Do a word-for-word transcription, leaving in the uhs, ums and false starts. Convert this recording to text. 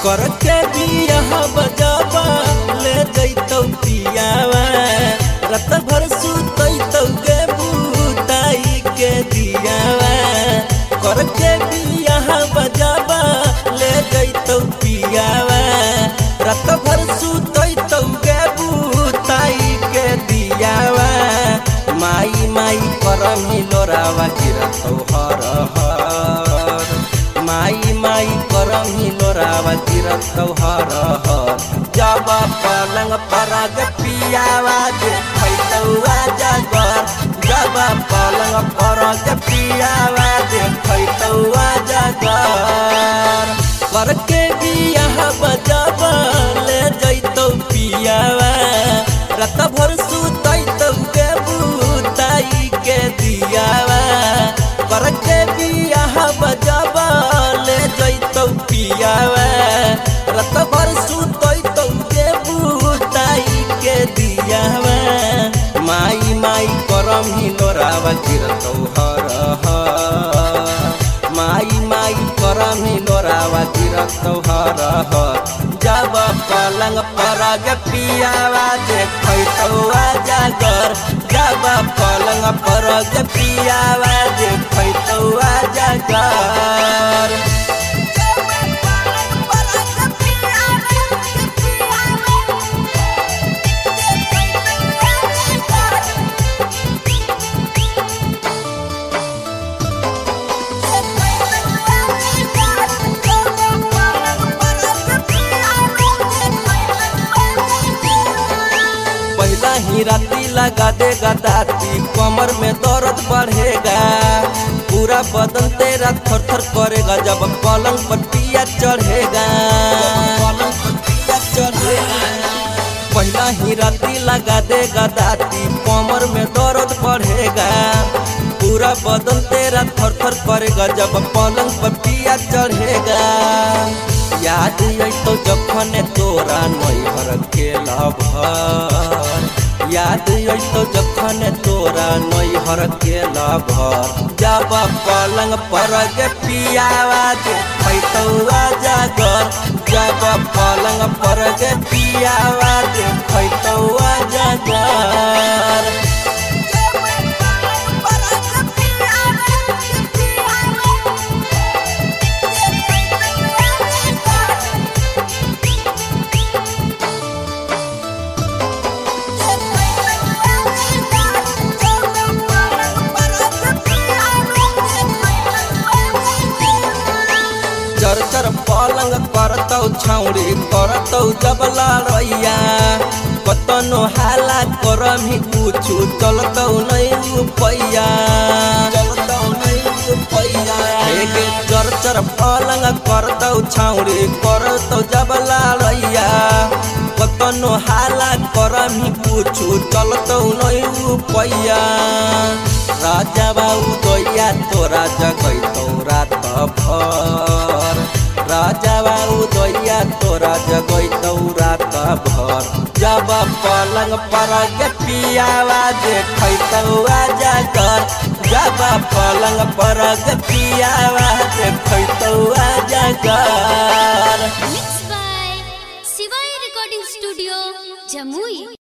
करके बियाह बजाबा ले जैतौ पियावा रात भर सुतैतौ गे बुताई के दियावा करके बियाह बजाबा ले जैतौ पियावा रात भर सुतैतौ गे बुताई के दियावा माई माई करमी लोरावा गिरतौ हर हर माई माई करमी लोरावा गिरतौ हर हर जब पलंग पर पियावा देखैतौ अजगर जब पलंग पर पियावा देखैतौ अजगर करके बियाह बजाबा ले जैतौ पियावा रात भर सुतैतौ गे बुताई के दियावा करके बियाह बजाबा ले जैतौ पियावा रात भर सुतैतौ गे बुताई के दियावा माई माई करमी लोरावा गिरतौ हर हर माई माई करमी लोरावा गिरतौ हर हर जब पलंग पर पियावा देखैतौ अजगर जब पलंग पर पियावा देखैतौ अजगर ही राती लगा देगा दाती कमर में दर्द बढ़ेगा पूरा बदन तेरा थर थर करेगा जब पलंग पर पिया चढ़ेगा पलंग पर पिया चढ़ेगा पहला ही राती लगा देगा दाती कमर में दर्द बढ़ेगा पूरा बदन तेरा थर थर करेगा जब पलंग पर पिया चढ़ेगा याद तो जखन तोरा नैहर के लभर याद तो जखन तोरा नैहर के लभर जब पलंग पर पियावा देखैतौ अजगर जब पलंग पर पियावा देखैतौ अजगर चर चर पलंग करतौ छौरी करतौ जबला रैया कतनो हाला करमी कुछु चलतौ नै रुपैया चलतौ नै रुपैया हे चर चर पलंग करतौ छौरी करतौ जबला रैया कतनो हाला करमी कुछु चलतौ नै रुपैया राजा बाबू दैया तोरा जगैतौ रात भर राजा बाबू दैया तोरा जगैतौ रात भर जब पलंग पर पियावा देखैतौ अजगर जब पलंग पर पियावा देखैतौ अजगर। Mixed by Shivai Recording Studio, Jamui।